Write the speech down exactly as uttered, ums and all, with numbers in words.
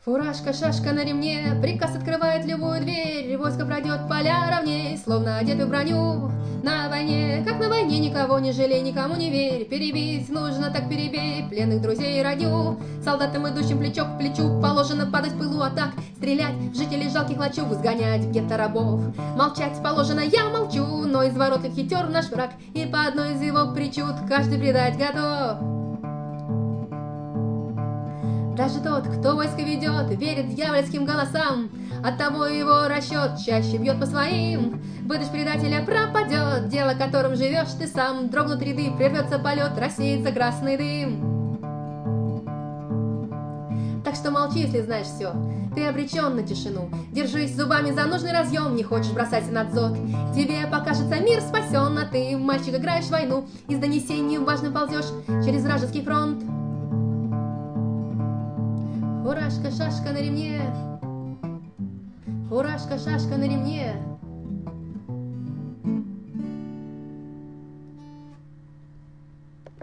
Фуражка, шашка на ремне, приказ открывает любую дверь. Войско пройдет поля ровней, словно одетый в броню. На войне, как на войне, никого не жалей, никому не верь. Перебить нужно, так перебей пленных друзей и родню. Солдатам, идущим плечо к плечу, положено падать в пылу атак, стрелять в жителей жалких лачуг, сгонять в гетто рабов. Молчать положено, я молчу, но изворотливый хитер наш враг, и по одной из его причуд каждый предать готов. Даже тот, кто войско ведет, верит дьявольским голосам, оттого его расчет чаще бьет по своим. Выдашь предателя, пропадет дело, которым живешь ты сам. Дрогнут ряды, прервется полет, рассеется красный дым. Так что молчи, если знаешь все, ты обречен на тишину. Держись зубами за нужный разъем, не хочешь бросайся на дзот. Тебе покажется мир спасен, а ты, мальчик, играешь в войну, и с донесением важным ползешь через вражеский фронт. Фуражка, шашка на ремне, фуражка, шашка на ремне.